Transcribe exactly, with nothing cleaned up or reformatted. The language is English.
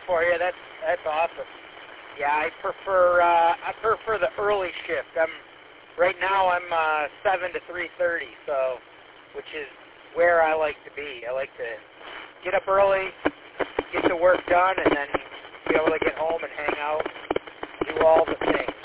for you. That's that's awesome. Yeah, I prefer uh, I prefer the early shift. I'm right now I'm uh, seven to three thirty, so which is where I like to be. I like to get up early, get the work done, and then be able to get home and hang out, do all the things.